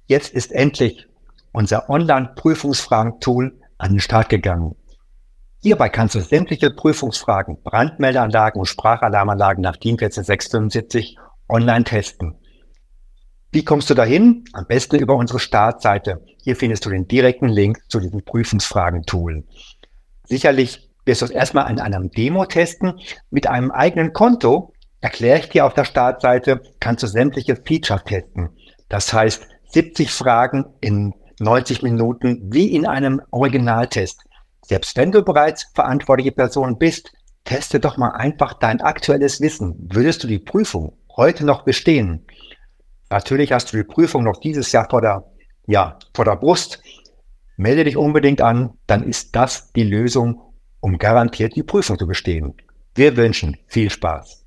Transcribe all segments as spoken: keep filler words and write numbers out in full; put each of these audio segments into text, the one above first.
Jetzt ist endlich unser Online-Prüfungsfragen-Tool an den Start gegangen. Hierbei kannst du sämtliche Prüfungsfragen, Brandmeldeanlagen und Sprachalarmanlagen nach DIN eins vier sechs fünf online testen. Wie kommst du dahin? Am besten über unsere Startseite. Hier findest du den direkten Link zu diesem Prüfungsfragen-Tool. Sicherlich wirst du es erstmal in einem Demo testen. Mit einem eigenen Konto, erkläre ich dir auf der Startseite, kannst du sämtliche Features testen. Das heißt, siebzig Fragen in neunzig Minuten wie in einem Originaltest. Selbst wenn du bereits verantwortliche Person bist, teste doch mal einfach dein aktuelles Wissen. Würdest du die Prüfung heute noch bestehen? Natürlich hast du die Prüfung noch dieses Jahr vor der, ja, vor der Brust. Melde dich unbedingt an, dann ist das die Lösung, um garantiert die Prüfung zu bestehen. Wir wünschen viel Spaß.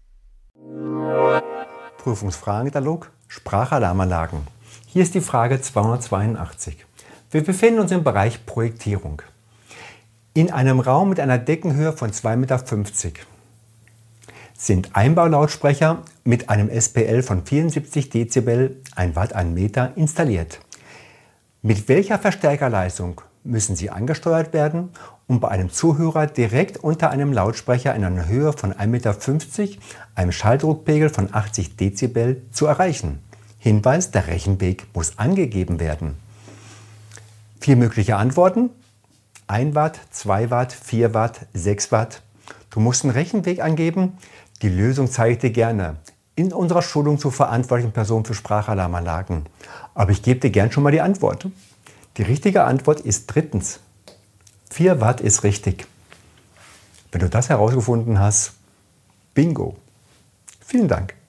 Prüfungsfragenkatalog, Sprachalarmanlagen. Hier ist die Frage zweihundertzweiundachtzig. Wir befinden uns im Bereich Projektierung. In einem Raum mit einer Deckenhöhe von zwei Komma fünfzig Meter sind Einbaulautsprecher mit einem S P L von vierundsiebzig Dezibel, ein Watt, ein Meter installiert. Mit welcher Verstärkerleistung müssen sie angesteuert werden, um bei einem Zuhörer direkt unter einem Lautsprecher in einer Höhe von ein Komma fünfzig Meter einem Schalldruckpegel von achtzig Dezibel zu erreichen? Hinweis, der Rechenweg muss angegeben werden. Vier mögliche Antworten: ein Watt, zwei Watt, vier Watt, sechs Watt. Du musst einen Rechenweg angeben. Die Lösung zeige ich dir gerne in unserer Schulung zur verantwortlichen Person für Sprachalarmanlagen. Aber ich gebe dir gern schon mal die Antwort. Die richtige Antwort ist drittens. vier Watt ist richtig. Wenn du das herausgefunden hast, bingo. Vielen Dank.